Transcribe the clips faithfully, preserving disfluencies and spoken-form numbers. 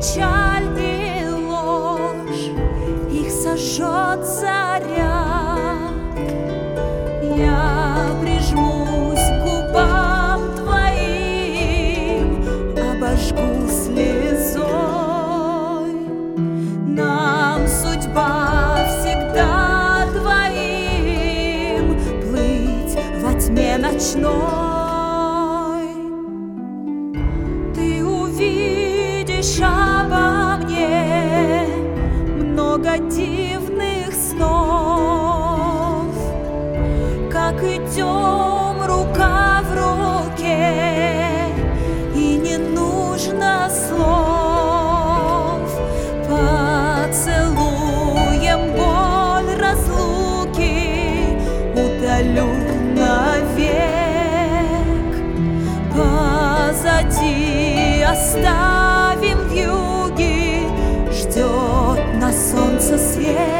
печаль и ложь, их сожжет заря. Я прижмусь к губам твоим, обожгу слезой. Нам судьба всегда двоим плыть во тьме ночной. Ты увидишь обо мне много дивных снов, как идем рука в руке, и не нужно слов. Поцелуем боль разлуки удалю навек. Позади оставим вьюги, ждет на солнце свет.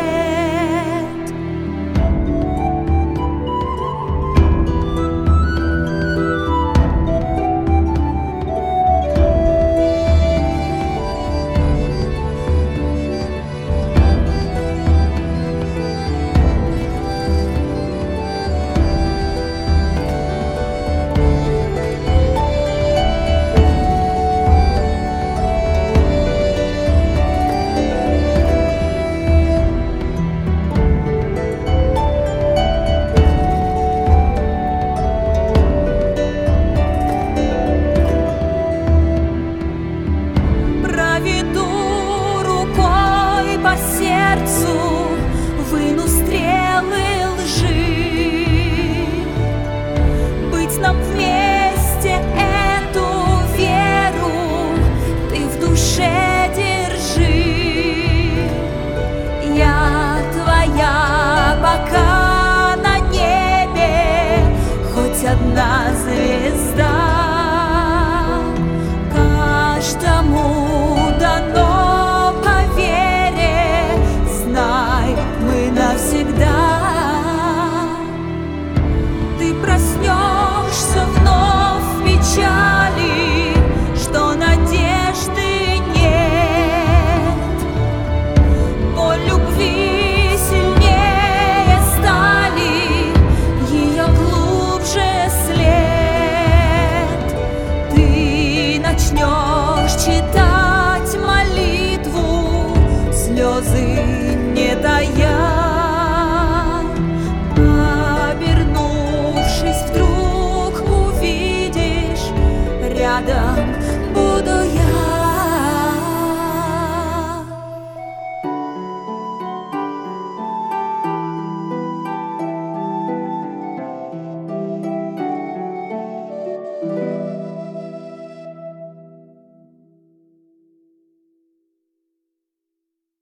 Выну стрелы лжи, быть нам вместе эту веру ты в душе держи. Я твоя, пока на небе хоть одна звезда.